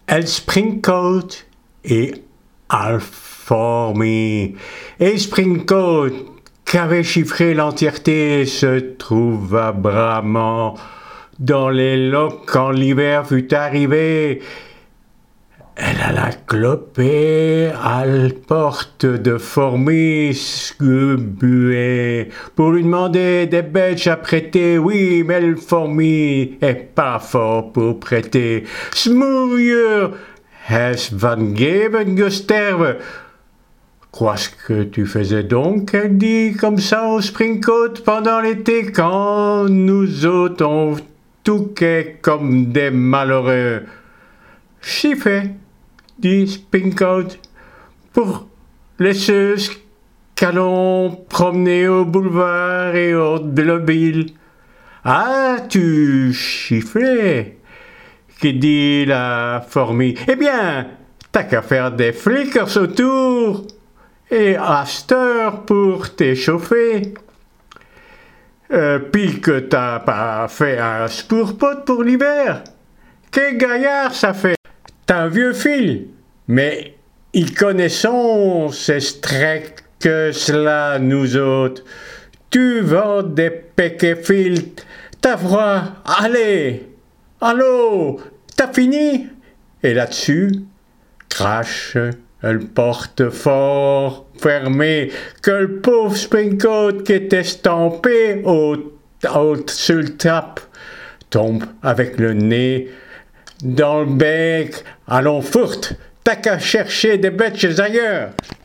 El Springcoat et Alformy. Et Springcoat, qu'avait chiffré l'entièreté, se trouva bravement dans les loques quand l'hiver fut arrivé. Elle alla cloper à la porte de Formy Scubuet pour lui demander des bêches à prêter. Oui, mais le Formy est pas fort pour prêter. Smourieux, es van geben gesterve. Qu'est-ce que tu faisais donc, elle dit comme ça au Springcoat pendant l'été quand nous autres on touquait comme des malheureux. J'y fais, dit Springcoat, pour les ceux qu'allons promener au boulevard et au Bleubil. Ah, tu chifflais, qui dit la Formy. Eh bien, t'as qu'à faire des flickers autour et à cette heure pour t'échauffer. Puis que t'as pas fait un spourpot pour l'hiver. Quel gaillard ça fait! T'as un vieux fil, mais ils connaissons ces strecs que cela, nous autres. Tu vends des péquets fils, t'as froid, allez, allô, t'as fini? Et là-dessus, crache, elle porte fort fermée, que le pauvre Springcoat qui était estampé sur le trappe tombe avec le nez dans le bec. Allons, fourte, t'as qu'à chercher des bêtes chez ailleurs.